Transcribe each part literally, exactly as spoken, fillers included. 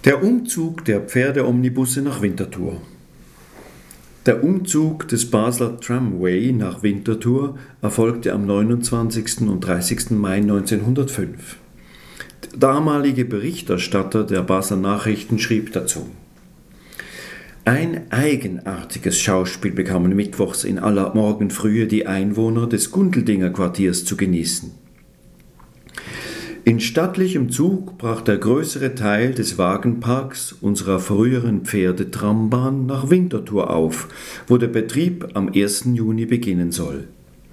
Der Umzug der Pferdeomnibusse nach Winterthur. Der Umzug des Basler Tramway nach Winterthur erfolgte am neunundzwanzigsten und dreißigsten Mai neunzehnhundertfünf. Der damalige Berichterstatter der Basler Nachrichten schrieb dazu: Ein eigenartiges Schauspiel bekamen mittwochs in aller Morgenfrühe die Einwohner des Gundeldinger Quartiers zu genießen. In stattlichem Zug brach der größere Teil des Wagenparks unserer früheren Pferdetrambahn nach Winterthur auf, wo der Betrieb am ersten Juni beginnen soll.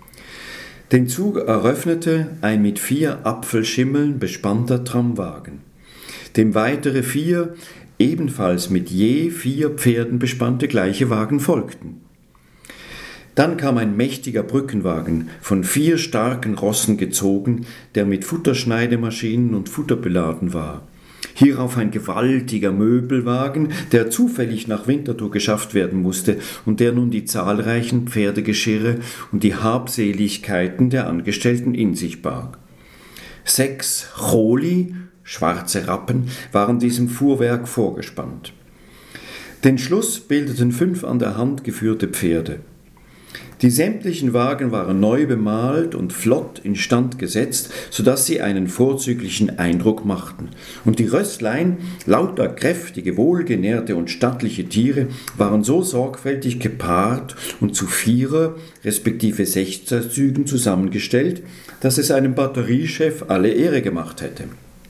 Den Zug eröffnete ein mit vier Apfelschimmeln bespannter Tramwagen, dem weitere vier, ebenfalls mit je vier Pferden bespannte gleiche Wagen folgten. Dann kam ein mächtiger Brückenwagen, von vier starken Rossen gezogen, der mit Futterschneidemaschinen und Futter beladen war. Hierauf ein gewaltiger Möbelwagen, der zufällig nach Winterthur geschafft werden musste und der nun die zahlreichen Pferdegeschirre und die Habseligkeiten der Angestellten in sich barg. Sechs Choli, schwarze Rappen, waren diesem Fuhrwerk vorgespannt. Den Schluss bildeten fünf an der Hand geführte Pferde. Die sämtlichen Wagen waren neu bemalt und flott instand gesetzt, sodass sie einen vorzüglichen Eindruck machten. Und die Rösslein, lauter kräftige, wohlgenährte und stattliche Tiere, waren so sorgfältig gepaart und zu Vierer- respektive Sechzerzügen zusammengestellt, dass es einem Batteriechef alle Ehre gemacht hätte.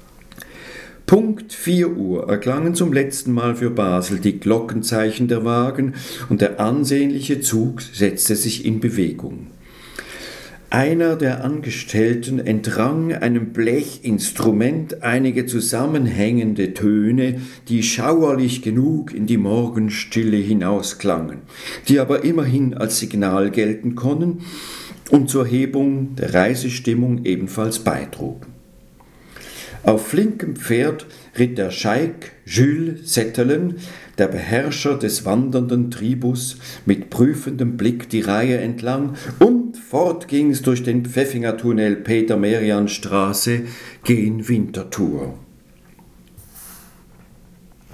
Punkt vier Uhr erklangen zum letzten Mal für Basel die Glockenzeichen der Wagen und der ansehnliche Zug setzte sich in Bewegung. Einer der Angestellten entrang einem Blechinstrument einige zusammenhängende Töne, die schauerlich genug in die Morgenstille hinausklangen, die aber immerhin als Signal gelten konnten und zur Hebung der Reisestimmung ebenfalls beitrugen. Auf flinkem Pferd ritt der Scheik Jules Settelen, der Beherrscher des wandernden Tribus, mit prüfendem Blick die Reihe entlang, und fort ging's durch den Pfeffingertunnel Peter-Merian-Straße gen Winterthur.